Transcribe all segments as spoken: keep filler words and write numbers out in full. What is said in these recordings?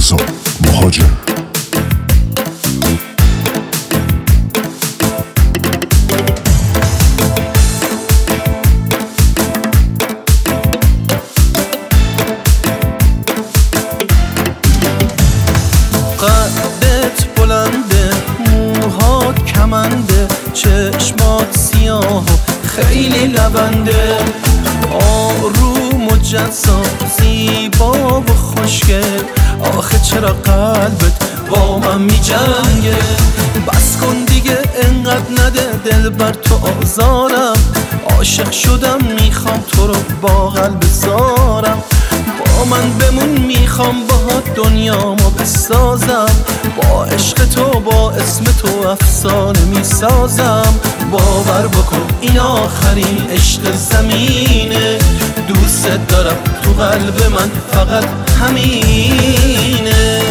رضا مهاجر. قدت بلنده، موهات کمنده، چشمات سیاه و خیلی لبنده، آروم و جذاب، زیبا و خوشگل. آخه چرا قلبت با من می جنگه؟ بس کن دیگه انقدر نده دل بر تو آزارم. عاشق شدم میخوام تو رو با قلب زارم. با من بمون میخوام باهات دنیامو بسازم. با عشق تو با اسم تو افسانه میسازم. باور بکن این آخرین عشق زمینه. دوست دارم تو قلب من فقط همینه.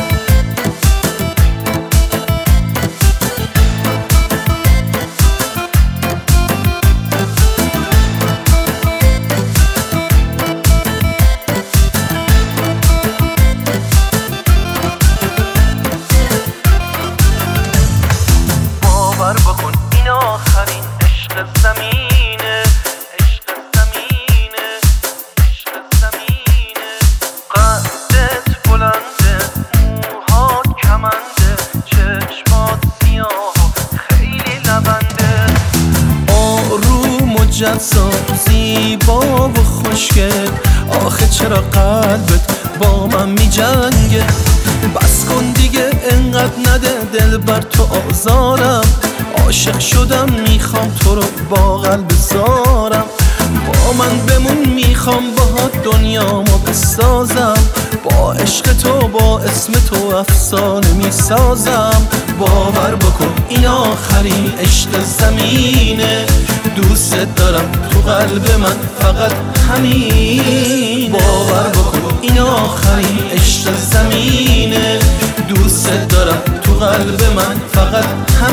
باور بکن این آخرین عشق زمینه. عشق زمینه، عشق زمینه. قدت بلنده، موهات کمنده، چشمات سیاه و خیلی لبنده، آروم و جذاب، زیبا و خوشگل. آخه چرا قلبت با من می جنگه؟ بس کن دیگه انقدر نده دل بر تو آزارم. عاشق شدم میخوام تو رو با قلب زارم. با من بمون میخوام باهات دنیامو بسازم. با عشق تو با اسم تو افسانه میسازم. باور بکن این آخرین عشق زمینه. دوست دارم تو قلب من فقط همین. باور بکن این آخرین عشق زمینه. دوست دارم تو قلب من فقط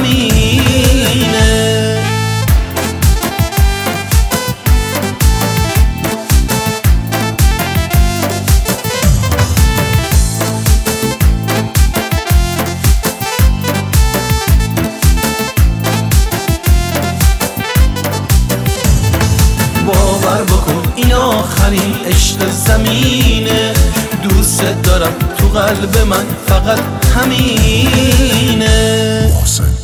همینه. باور بکن این آخرین عشق زمینه. دوست دارم تو قلب من فقط همینه. محسن